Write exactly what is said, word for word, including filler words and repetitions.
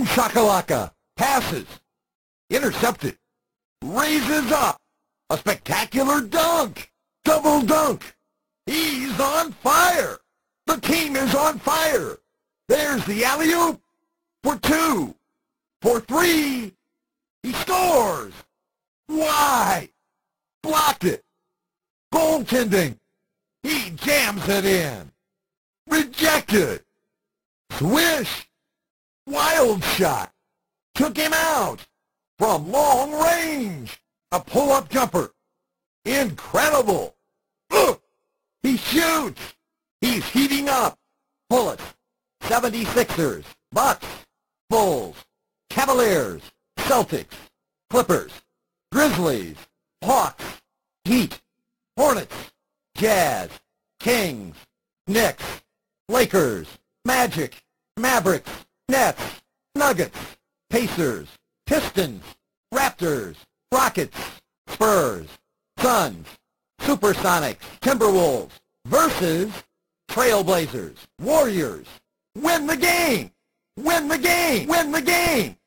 Boom shakalaka. Passes. Intercepted. Raises up. A spectacular dunk. Double dunk. He's on fire. The team is on fire. There's the alley-oop. For two. For three. He scores. Why? Blocked it. Goaltending. He jams it in. Rejected. Swish. Wild shot. Took him out. From long range. A pull-up jumper. Incredible. Look. He shoots. He's heating up. Bullets. seventy-sixers. Bucks. Bulls. Cavaliers. Celtics. Clippers. Grizzlies. Hawks. Heat. Hornets. Jazz. Kings. Knicks. Lakers. Magic. Mavericks. Nets. Nuggets. Pacers. Pistons. Raptors. Rockets. Spurs. Suns. Supersonics. Timberwolves. Versus Trailblazers. Warriors. Win the game! Win the game! Win the game!